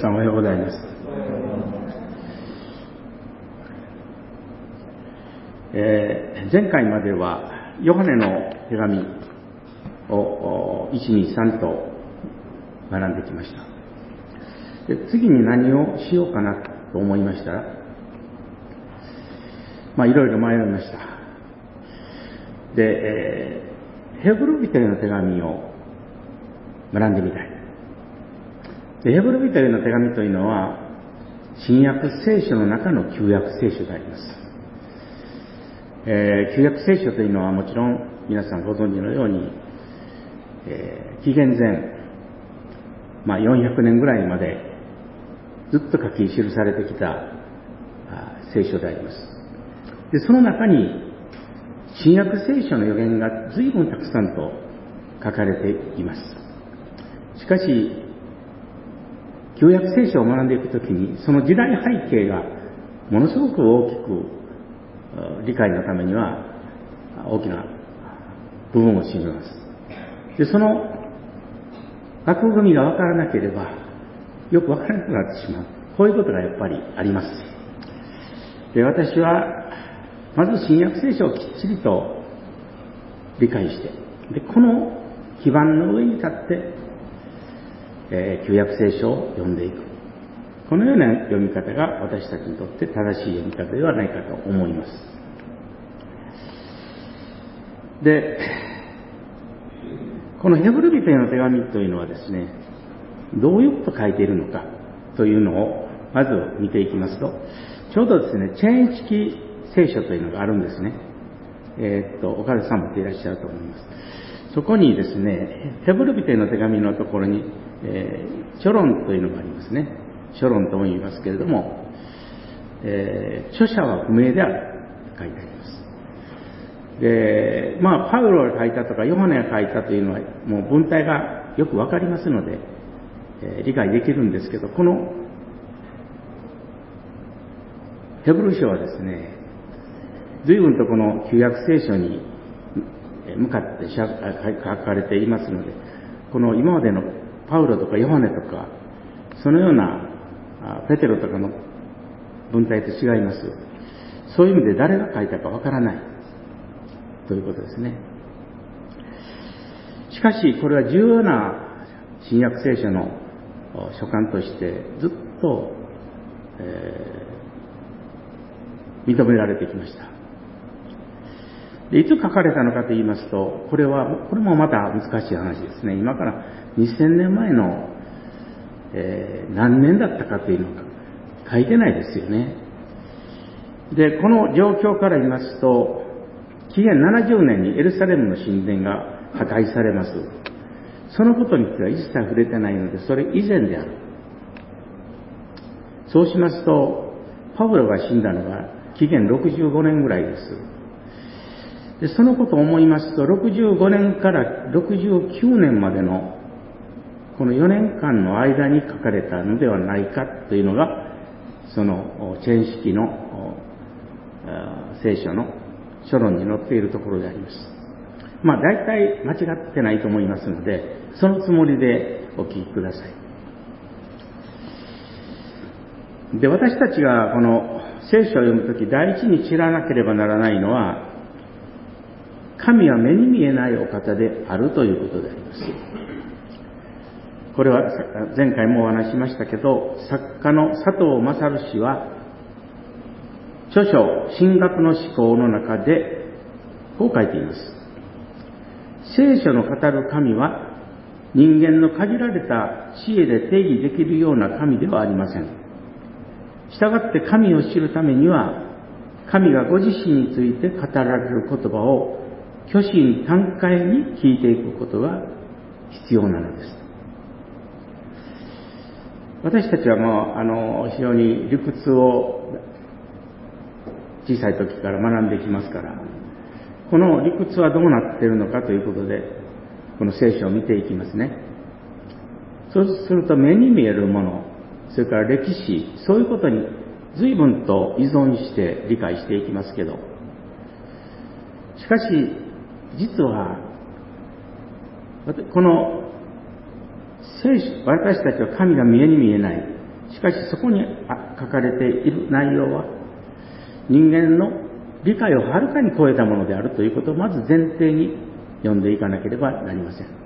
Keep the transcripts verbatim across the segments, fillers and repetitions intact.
さんおはようございます。えー、前回まではヨハネの手紙をいち、に、さんと学んできました。で、次に何をしようかなと思いましたら、まあいろいろ迷いました。で、えー、ヘブル人への手紙を学んでみたい。で、ヘブル人への手紙というのは新約聖書の中の旧約聖書であります。えー、旧約聖書というのはもちろん皆さんご存知のように、えー、紀元前、まあ、よんひゃくねんぐらいまでずっと書き記されてきた聖書であります。で、その中に新約聖書の予言が随分たくさんと書かれています。しかし旧約聖書を学んでいくときにその時代背景がものすごく大きく理解のためには大きな部分を占めます。で、その枠組みが分からなければよく分からなくなってしまう。こういうことがやっぱりあります。で、私はまず新約聖書をきっちりと理解して、で、この基盤の上に立って、えー、旧約聖書を読んでいく。このような読み方が私たちにとって正しい読み方ではないかと思います。で、このヘブル人への手紙というのはですね、どういうことを書いているのかというのをまず見ていきますと、ちょうどですね、チェーン式聖書というのがあるんですね。えー、っと、岡田さんもいらっしゃると思います。そこにですね、ヘブル人への手紙のところに、えー、書論というのがありますね。書論とも言いますけれども、えー、著者は不明であると書いてあります。で、まあ、パウロが書いたとか、ヨハネが書いたというのは、もう文体がよくわかりますので、えー、理解できるんですけど、このヘブル書はですね、随分とこの旧約聖書に向かって書かれていますので、この今までのパウロとかヨハネとか、そのようなペテロとかの文体と違います。そういう意味で誰が書いたかわからないということですね。しかしこれは重要な新約聖書の書簡としてずっと、えー、認められてきました。で、いつ書かれたのかと言いますと、これは、これもまた難しい話ですね。今からにせんねんまえの、えー、何年だったかというのが書いてないですよね。で、この状況から言いますと、紀元ななじゅうねんにエルサレムの神殿が破壊されます。そのことについては一切触れてないので、それ以前である。そうしますと、パウロが死んだのが紀元ろくじゅうごねんぐらいです。で、そのことを思いますと、ろくじゅうごねんからろくじゅうきゅうねんまでのこのよねんかんの間に書かれたのではないかというのが、そのチェーン式の聖書の書論に載っているところであります。まあ大体間違ってないと思いますので、そのつもりでお聞きください。で、私たちがこの聖書を読むとき、第一に知らなければならないのは、神は目に見えないお方であるということであります。これは前回もお話ししましたけど、作家の佐藤勝氏は著書神学の思考の中でこう書いています。聖書の語る神は人間の限られた知恵で定義できるような神ではありません。したがって神を知るためには、神がご自身について語られる言葉を虚心坦懐に聞いていくことが必要なのです。私たちはもうあの非常に理屈を小さい時から学んできますから、この理屈はどうなっているのかということでこの聖書を見ていきますね。そうすると目に見えるもの、それから歴史、そういうことに随分と依存して理解していきますけど、しかし実はこの聖書、私たちは神が見えに見えないしかしそこに書かれている内容は、人間の理解をはるかに超えたものであるということをまず前提に読んでいかなければなりません。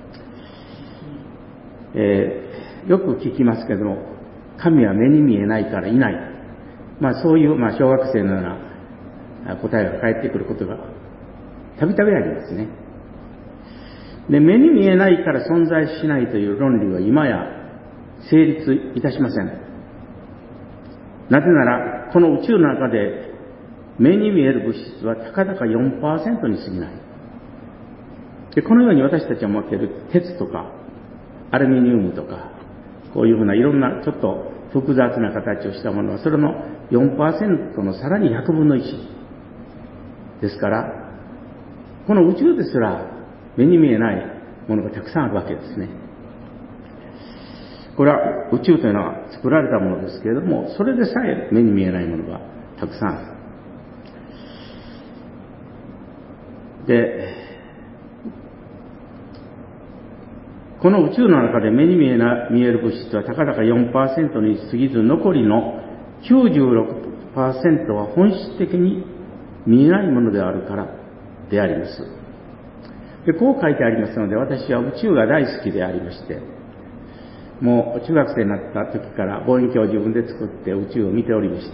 えー、よく聞きますけども、神は目に見えないからいない。まあそういう、まあ、小学生のような答えが返ってくることがたびたびありますね。で、目に見えないから存在しないという論理は今や成立いたしません。なぜなら、この宇宙の中で目に見える物質はたかだか よんパーセント に過ぎない。で、このように私たちが持っている鉄とかアルミニウムとか、こういうふうないろんなちょっと複雑な形をしたものは、それの よんパーセント のさらにひゃくぶんのいちですから、この宇宙ですら目に見えないものがたくさんあるわけですね。これは宇宙というのは作られたものですけれども、それでさえ目に見えないものがたくさんある。で、この宇宙の中で目に見えな、見える物質はたかだか よんパーセント に過ぎず、残りの きゅうじゅうろくパーセント は本質的に見えないものであるからであります。で、こう書いてありますので、私は宇宙が大好きでありまして、もう中学生になった時から望遠鏡を自分で作って宇宙を見ておりました。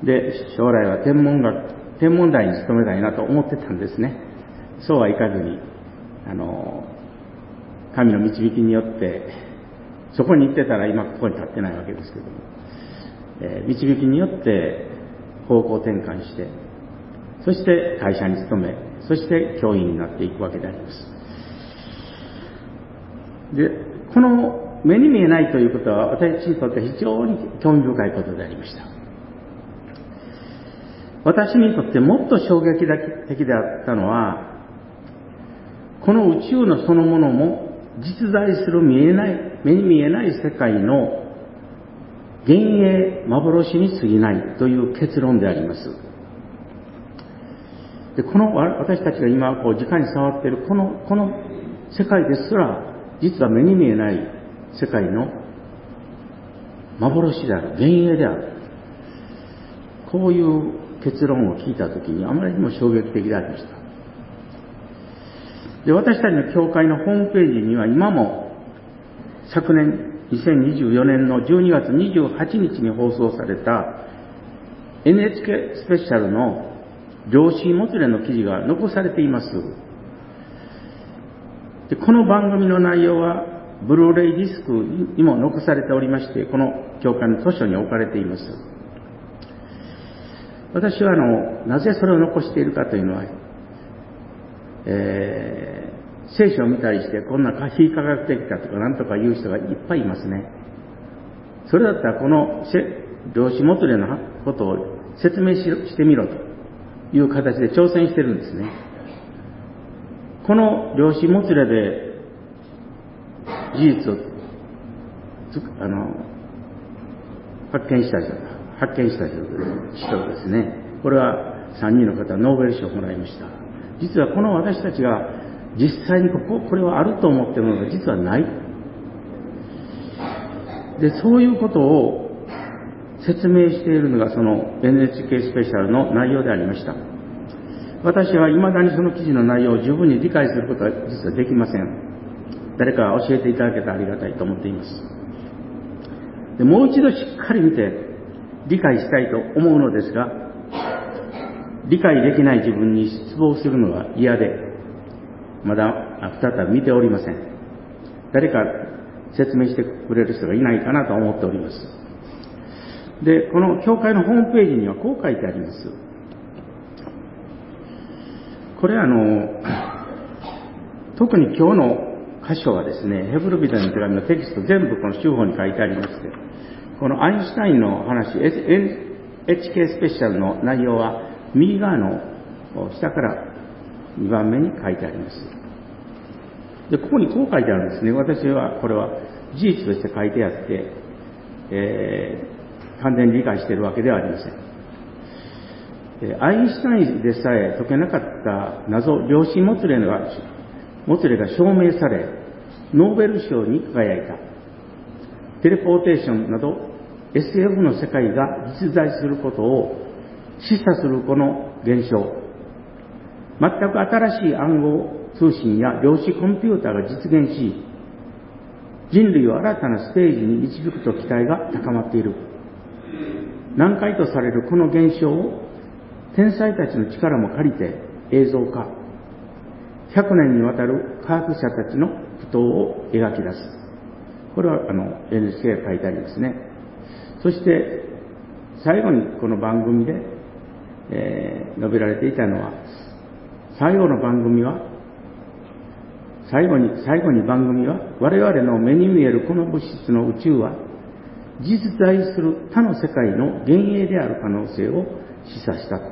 で、将来は天文学、天文台に勤めたいなと思ってたんですね。そうはいかずに、あの、神の導きによって、そこに行ってたら今ここに立ってないわけですけども、えー、導きによって方向転換して、そして会社に勤め、そして教員になっていくわけであります。で、この目に見えないということは私にとって非常に興味深いことでありました。私にとってもっと衝撃的であったのは、この宇宙のそのものも実在する見えない、目に見えない世界の幻影、幻に過ぎないという結論であります。で、この私たちが今こう直に触っているこの、この世界ですら、実は目に見えない世界の幻である、幻影である。こういう結論を聞いたときにあまりにも衝撃的でありました。で、私たちの教会のホームページには今も昨年にせんにじゅうよねんのじゅうにがつにじゅうはちにちに放送された エヌエイチケー スペシャルの量子もつれの記事が残されています。で、この番組の内容はブルーレイディスクにも残されておりまして、この教会の図書に置かれています。私はあの、なぜそれを残しているかというのは、えー、聖書を見たりして、こんな非科学的かとかなんとか言う人がいっぱいいますね。それだったらこの量子もつれのことを説明ししてみろという形で挑戦してるんですね。この量子もつれで事実をあの発見した人、発見した人ですね。これはさんにんの方、ノーベル賞をもらいました。実はこの私たちが実際にここ、これはあると思っているものが実はない。で、そういうことを説明しているのがその エヌエイチケー スペシャルの内容でありました。私は未だにその記事の内容を十分に理解することは実はできません。誰か教えていただけたらありがたいと思っています。で、もう一度しっかり見て理解したいと思うのですが、理解できない自分に失望するのは嫌で、まだ再び見ておりません。誰か説明してくれる人がいないかなと思っております。で、この教会のホームページにはこう書いてあります。これあの、特に今日の箇所はですね、ヘブル人の手紙のテキスト全部この手法に書いてありまして、このアインシュタインの話、エイチケー スペシャルの内容は右側の下からにばんめに書いてあります。で、ここにこう書いてあるんですね。私はこれは事実として書いてあって、えー、完全に理解しているわけではありません。アインシュタインでさえ解けなかった謎、量子もつれが、もつれが証明され、ノーベル賞に輝いた。 テレポーテーションなど エスエフ の世界が実在することを示唆するこの現象、全く新しい暗号通信や量子コンピューターが実現し、人類を新たなステージに導くと期待が高まっている。難解とされるこの現象を天才たちの力も借りて映像化、ひゃくねんにわたる科学者たちの苦闘を描き出す。これはあの エヌエイチケー が書いてありますね。そして最後にこの番組で、えー、述べられていたのは、最後の番組は最後に最後に番組は我々の目に見えるこの物質の宇宙は実在する他の世界の幻影である可能性を示唆したと。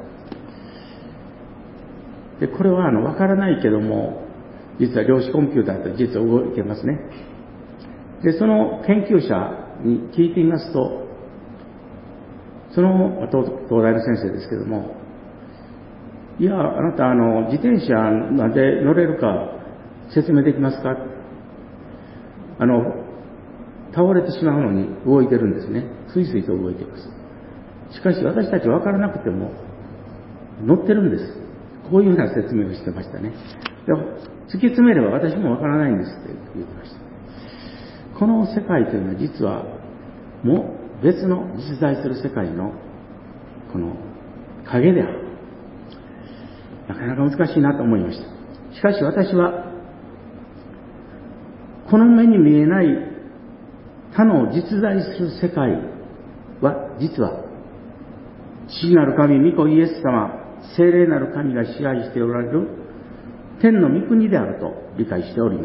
でこれはあの分からないけども、実は量子コンピューターと実は動いてますね。でその研究者に聞いてみますと、その東大の先生ですけども、いやあなたあの自転車なんで乗れるか説明できますか。あの倒れてしまうのに動いてるんですね。スイスイと動いています。しかし私たち分からなくても乗ってるんです。こういうような説明をしてましたね。でも突き詰めれば私も分からないんですって言ってました。この世界というのは実はもう別の実在する世界のこの影である。なかなか難しいなと思いました。しかし私はこの目に見えない他の実在する世界は実は父なる神御子イエス様、聖霊なる神が支配しておられる天の御国であると理解しております。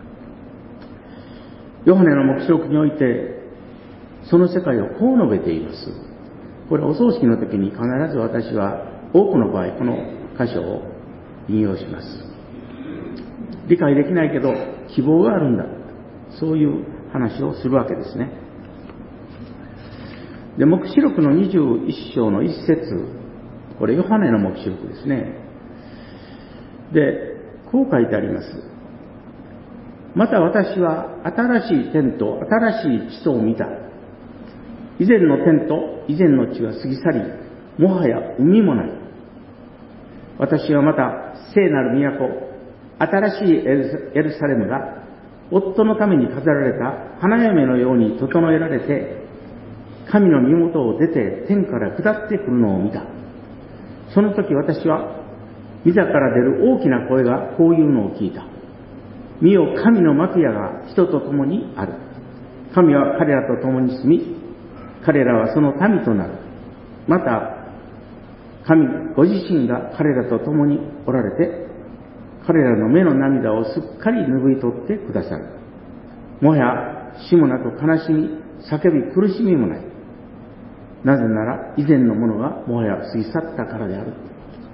ヨハネの黙示録においてその世界をこう述べています。これお葬式の時に必ず私は多くの場合この箇所を引用します。理解できないけど希望があるんだ、そういう話をするわけですね。で黙示録のにじゅういっ章の一節、これヨハネの黙示録ですね。でこう書いてあります。また私は新しい天と新しい地とを見た。以前の天と以前の地は過ぎ去り、もはや海もない。私はまた聖なる都、新しいエルサレムが夫のために飾られた花嫁のように整えられて、神の身元を出て天から下ってくるのを見た。その時私は御座から出る大きな声がこういうのを聞いた。見よ、神の幕屋が人と共にある。神は彼らと共に住み、彼らはその民となる。また神ご自身が彼らと共におられて、彼らの目の涙をすっかり拭い取ってくださる。もはや死もなく悲しみ、叫び苦しみもない。なぜなら以前のものがもはや過ぎ去ったからである。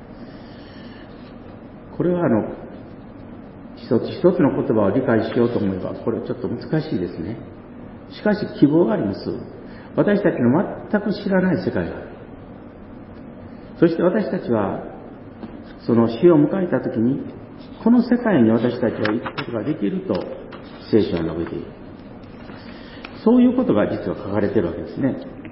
これはあの一つ一つの言葉を理解しようと思えばこれちょっと難しいですね。しかし希望があります。私たちの全く知らない世界がある。そして私たちはその死を迎えたときにこの世界に私たちは行くことができると聖書は述べている。そういうことが実は書かれているわけですね。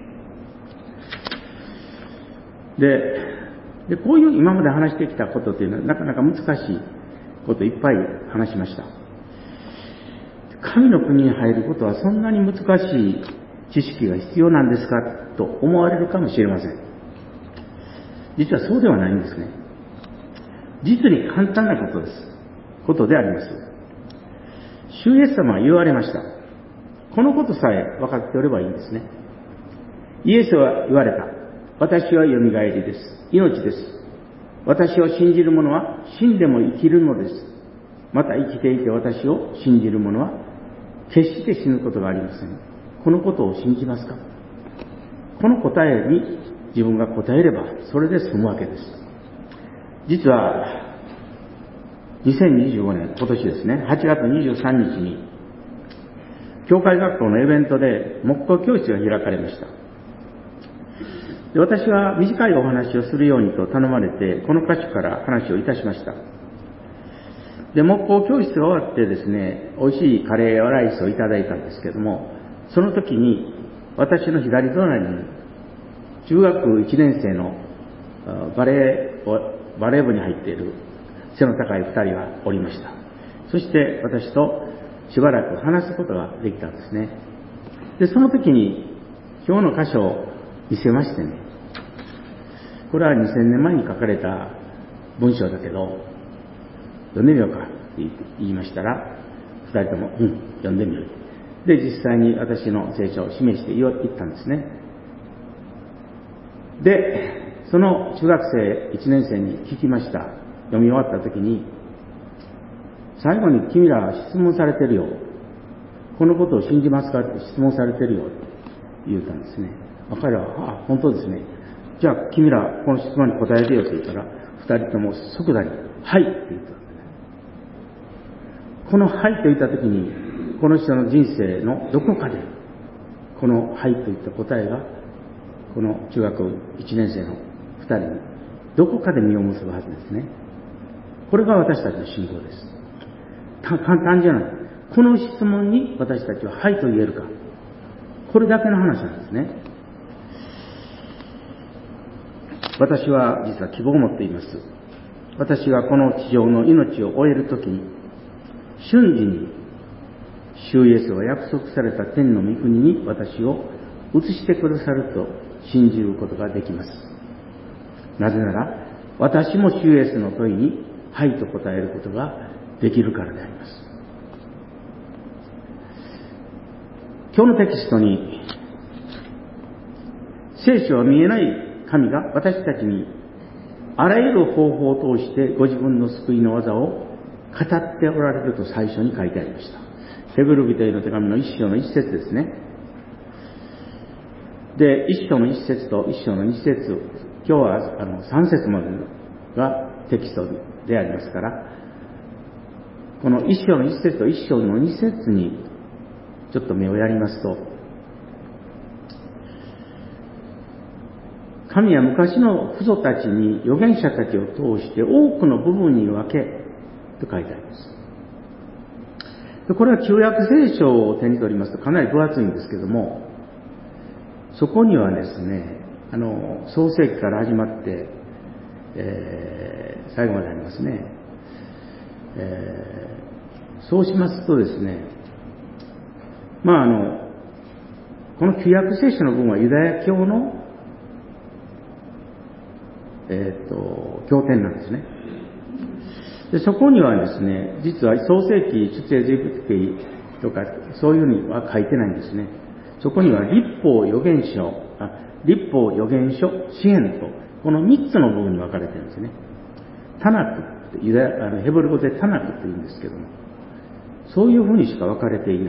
で、でこういう今まで話してきたことというのはなかなか難しいこといっぱい話しました。神の国に入ることはそんなに難しい知識が必要なんですかと思われるかもしれません。実はそうではないんですね。実に簡単なことです。ことであります。主イエス様は言われました。このことさえ分かっておればいいんですね。イエスは言われた。私はよみがえりです。命です。私を信じる者は死んでも生きるのです。また生きていて私を信じる者は決して死ぬことがありません。このことを信じますか？この答えに自分が答えればそれで済むわけです。実はにせんにじゅうごねん、今年ですね、はちがつにじゅうさんにちに教会学校のイベントで木工教室が開かれました。で私は短いお話をするようにと頼まれてこの箇所から話をいたしました。で木工教室が終わってですね、美味しいカレーやライスをいただいたんですけども、 その時に私の左隣に中学いちねん生のバレー、バレー部に入っている背の高い二人がおりました。そして私としばらく話すことができたんですね。で、その時に今日の箇所を見せましてね、これはにせんねんまえに書かれた文章だけど、読んでみようかって言いましたら、二人とも、うん、読んでみよう。で、実際に私の成長を示して言ったんですね。で、その中学生いちねん生に聞きました。読み終わった時に、最後に君らは質問されてるよ。このことを信じますかって質問されてるよって言ったんですね。彼らは、あ、本当ですね。じゃあ君らこの質問に答えてよって言ったら、二人とも即座に、はいって言ったんですね。このはいと言った時に、この人の人生のどこかで、このはいといった答えが、この中学いちねん生の二人に、どこかで実を結ぶはずですね。これが私たちの信仰です。簡単じゃない。この質問に私たちははいと言えるか。これだけの話なんですね。私は実は希望を持っています。私がこの地上の命を終えるときに、瞬時に主イエスは約束された天の御国に私を移してくださると信じることができます。なぜなら、私も主イエスの問いにはいと答えることができるからであります。今日のテキストに、聖書は見えない神が私たちにあらゆる方法を通してご自分の救いの技を語っておられると最初に書いてありました。ヘブル人への手紙の一章の一節ですね。で、一章の一節と一章の二節、今日はあの三節までがテキストでありますから、この一章の一節と一章の二節にちょっと目をやりますと、神は昔の父祖たちに預言者たちを通して多くの部分に分けと書いてあります。これは旧約聖書を手に取りますとかなり分厚いんですけども、そこにはですね、あの創世記から始まって、えー、最後までありますね、えー、そうしますとですね、まああのこの旧約聖書の部分はユダヤ教のえっと経典なんですね。でそこにはですね、実は創世記、出エジプト記とかそういうふうには書いてないんですね。そこには律法預言書、あ律法預言書、詩篇とこの三つの部分に分かれてるんですね。タナクってユダヤあのヘブル語でタナクって言うんですけども、そういうふうにしか分かれていない。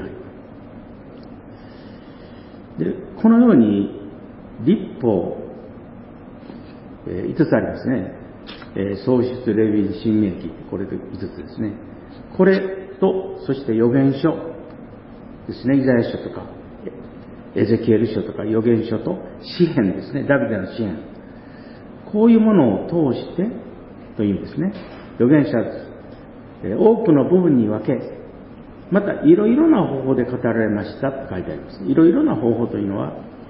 でこのように律法、えー、いつつありますね。えー、創出、レビン、新明記、これでいつつですね。これと、そして預言書ですね。イザヤ書とか、エゼキエル書とか預言書と詩篇ですね。ダビデの詩篇。こういうものを通してというんですね。預言者、えー、多くの部分に分け、またいろいろな方法で語られましたと書いてあります。いろいろな方法というのは、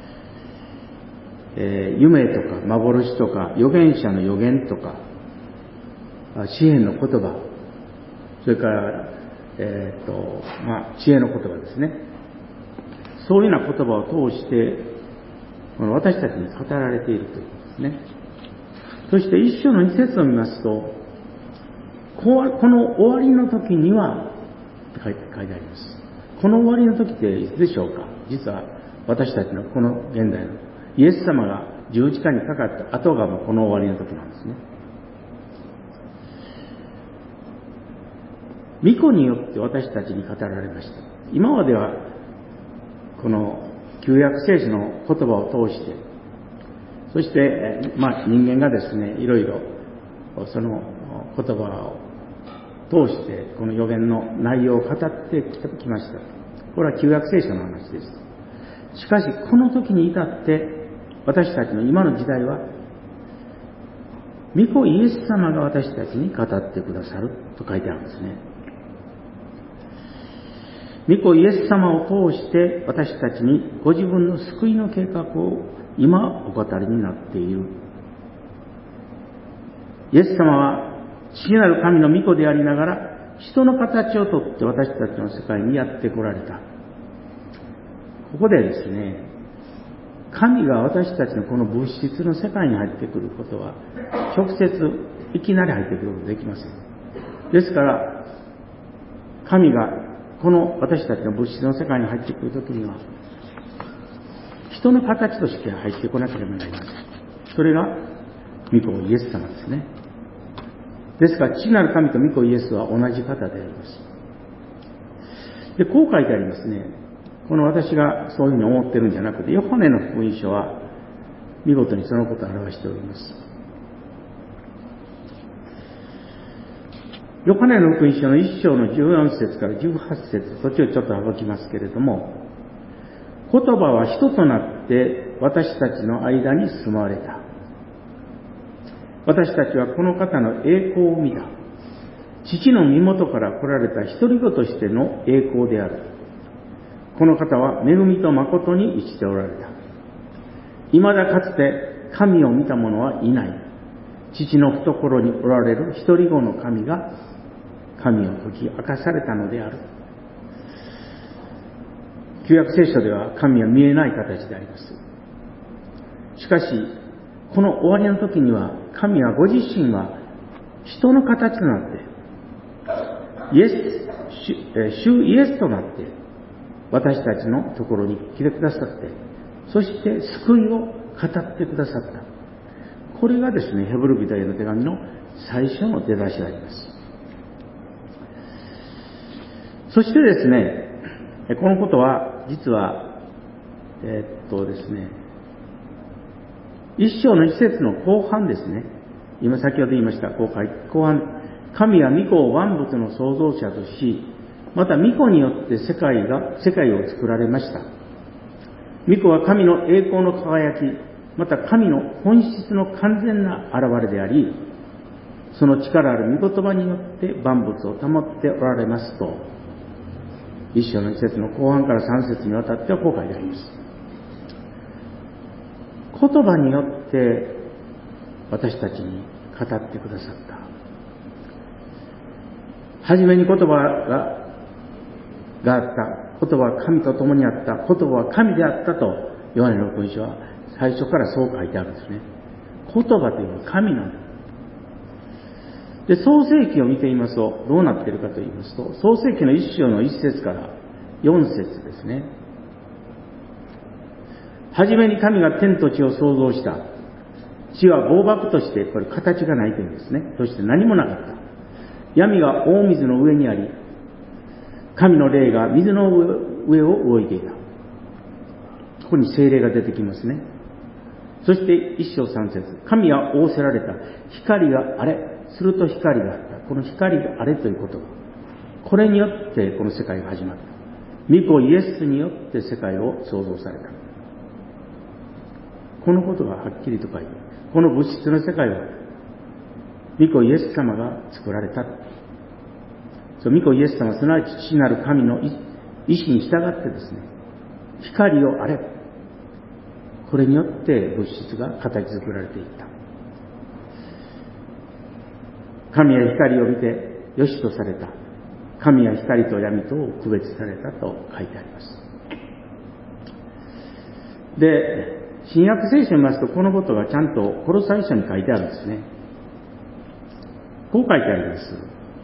えー、夢とか幻とか預言者の預言とか詩篇の言葉、それから、えー、っとまあ知恵の言葉ですね。そういうような言葉を通して私たちに語られているということですね。そして一章の二節を見ますと、この終わりの時にはと書いてあります。この終わりの時っていつでしょうか。実は私たちのこの現代のイエス様が十字架にかかった後がもうこの終わりの時なんですね。御子によって私たちに語られました。今まではこの旧約聖書の言葉を通して、そしてまあ人間がですね、いろいろその言葉を通してこの預言の内容を語ってきました。これは旧約聖書の話です。しかしこの時に至って私たちの今の時代は、御子イエス様が私たちに語ってくださると書いてあるんですね。 御子イエス様を通して私たちにご自分の救いの計画を今お語りになっている。イエス様は父なる神の御子でありながら人の形をとって私たちの世界にやってこられた。ここでですね、神が私たちのこの物質の世界に入ってくることは直接いきなり入ってくることはできません。ですから神がこの私たちの物質の世界に入ってくるときには人の形として入ってこなければなりません。それが御子イエス様ですね。ですから父なる神と御子イエスは同じ方であります。で、こう書いてありますね。この私がそういうふうに思ってるんじゃなくて、ヨハネの福音書は見事にそのことを表しております。ヨハネの福音書の一章のじゅうよん節からじゅうはち節、途中ちょっと省きますけれども、言葉は人となって私たちの間に住まわれた。私たちはこの方の栄光を見た。父の身元から来られた一人子としての栄光である。この方は恵みと誠に生きておられた。未だかつて神を見た者はいない。父の懐におられる一人子の神が神を解き明かされたのである。旧約聖書では神は見えない形であります。しかし、この終わりの時には神はご自身は人の形となってイエス、主イエスとなって私たちのところに来てくださって、そして救いを語ってくださった。これがですね、ヘブル人への手紙の最初の出だしであります。そしてですね、このことは実はえー、っとですね一章の一節の後半ですね。今先ほど言いました後半、神は御子を万物の創造者とし、また御子によって世界が世界を作られました。御子は神の栄光の輝き、また神の本質の完全な現れであり、その力ある御言葉によって万物を保っておられますと、一章の一節の後半から三節にわたってはこう書いてあります。言葉によって私たちに語ってくださった。はじめに言葉ががあった。言葉は神と共にあった。言葉は神であったとヨハネの福音書は最初からそう書いてあるんですね。言葉というのは神なんだ。で、創世記を見てみますとどうなっているかと言いますと、創世記の一章の一節から四節ですね。はじめに神が天と地を創造した。地は暴漠として、これ形がないというんですね。そして何もなかった。闇が大水の上にあり、神の霊が水の上を動いていた。ここに聖霊が出てきますね。そして一章三節、神は仰せられた。光があれ、すると光があった。この光があれということ。これによってこの世界が始まった。御子イエスによって世界を創造された。このことがはっきりと書いてある。この物質の世界は御子イエス様が作られた。そう、御子イエス様、すなわち父なる神の意志に従ってですね、光をあれ、これによって物質が形作られていった。神は光を見て良しとされた。神は光と闇とを区別されたと書いてあります。で、新約聖書を見ますと、このことがちゃんとコロサイ書に書いてあるんですね。こう書いてあります。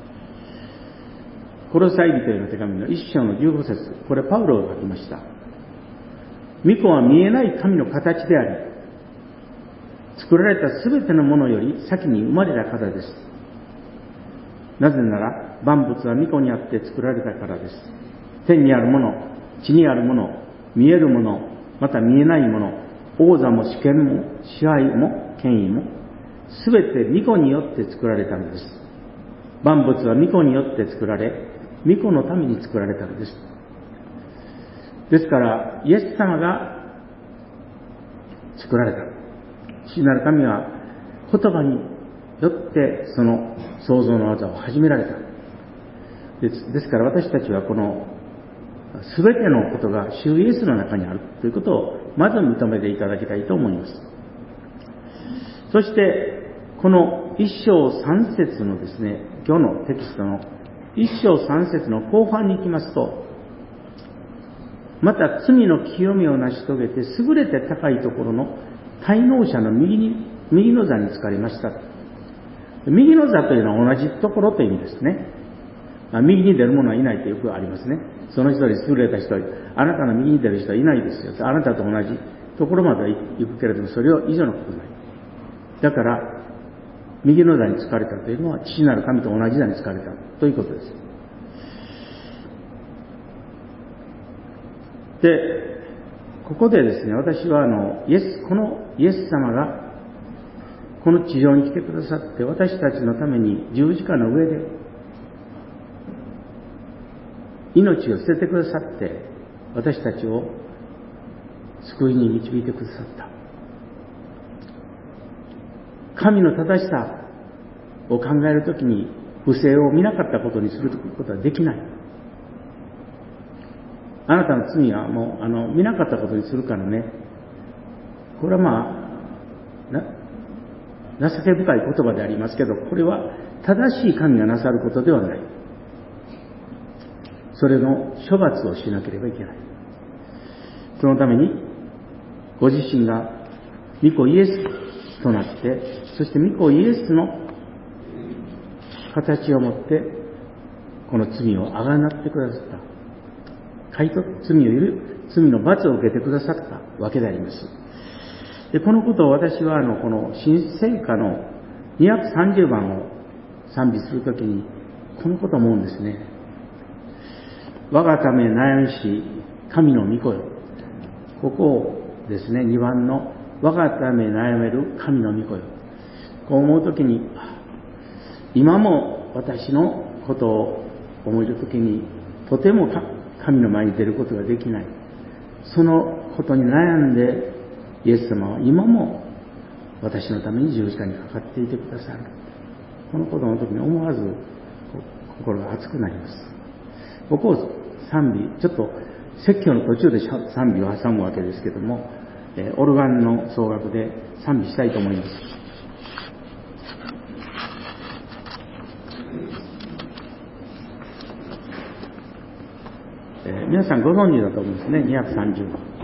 コロサイ人への手紙の一章のじゅうご節、これパウロが書きました。御子は見えない神の形であり、作られたすべてのものより先に生まれた方です。なぜなら万物は御子にあって作られたからです。天にあるもの、地にあるもの、見えるもの、また見えないもの、王座も主権も支配も権威もすべて御子によって作られたのです。万物は御子によって作られ、御子のために作られたのです。ですからイエス様が作られた。父なる神は言葉によってその創造の技を始められた。です、ですから私たちはこのすべてのことが主イエスの中にあるということをまず認めていただきたいと思います。そしてこの一章三節のですね、今日のテキストの一章三節の後半に行きますと、また罪の清めを成し遂げて優れて高いところの滞納者の右に右の座につかりました。右の座というのは同じところという意味ですね。まあ、右に出る者はいないとよくありますね。その一人優れた人、あなたの右に出る人はいないですよ。あなたと同じところまでは行くけれども、それ以上のことない。だから、右の座につかれたというのは、父なる神と同じ座につかれたということです。で、ここでですね、私はあの、イエス、このイエス様が、この地上に来てくださって、私たちのために十字架の上で、命を捨ててくださって、私たちを救いに導いてくださった。神の正しさを考えるときに、不正を見なかったことにすることはできない。あなたの罪はもう、あの、見なかったことにするからね。これはまあ、な、情け深い言葉でありますけど、これは正しい神がなさることではない。それの処罰をしなければいけない。そのために、ご自身が御子イエスとなって、そして御子イエスの形をもって、この罪をあがなってくださった。買い取っ罪を許罪の罰を受けてくださったわけであります。で、このことを私はあのこの新聖歌のにひゃくさんじゅうばんを賛美するときにこのことを思うんですね。我がため悩みし神の御子よ。ここをですね、にばんの我がため悩める神の御子よ。こう思うときに、今も私のことを思えるときにとても神の前に出ることができない。そのことに悩んで、イエス様は今も私のために十字架にかかっていてくださる。このことの時に思わず心が熱くなります。ここを賛美、ちょっと説教の途中で賛美を挟むわけですけども、オルガンの奏楽で賛美したいと思います。えー、皆さんご存知だと思うんですね。にひゃくさんじゅうばん。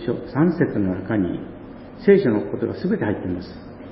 章さん節の中に聖書のことが全て入っています。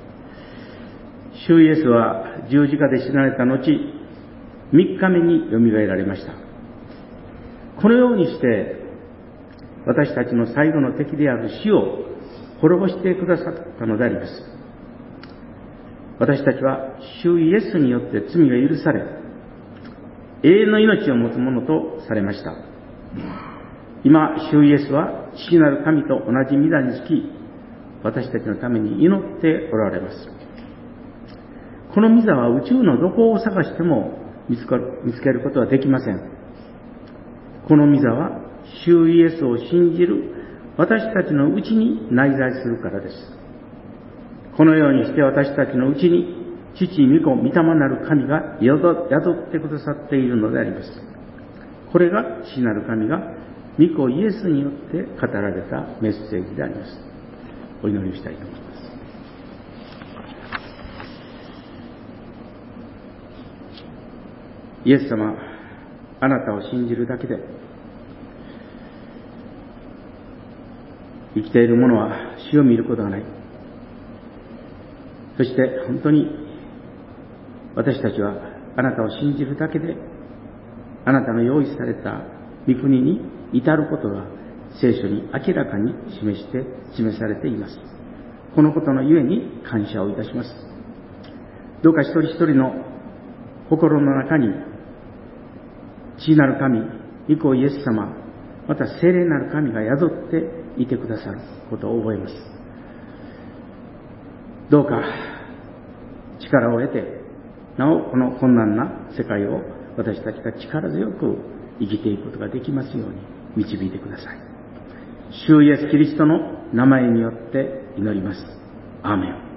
主イエスは十字架で死なれた後、みっかめによみがえられました。このようにして私たちの最後の敵である死を滅ぼしてくださったのであります。私たちは主イエスによって罪が許され、永遠の命を持つ者とされました。今、主イエスは父なる神と同じ御座につき、私たちのために祈っておられます。この御座は宇宙のどこを探しても見つかる、見つけることはできません。この御座は主イエスを信じる私たちのうちに内在するからです。このようにして私たちのうちに父、御子、御霊なる神が宿ってくださっているのであります。これが父なる神が御子イエスによって語られたメッセージであります。お祈りをしたいと思います。イエス様、あなたを信じるだけで生きている者は死を見ることがない。そして本当に私たちはあなたを信じるだけであなたの用意された御国に至ることが聖書に明らかに示して示されています。このことのゆえに感謝をいたします。どうか一人一人の心の中に父なる神、御子イエス様、また聖霊なる神が宿っていてくださることを覚えます。どうか力を得て、なおこの困難な世界を私たちが力強く生きていくことができますように導いてください。主イエスキリストの名前によって祈ります。アーメン。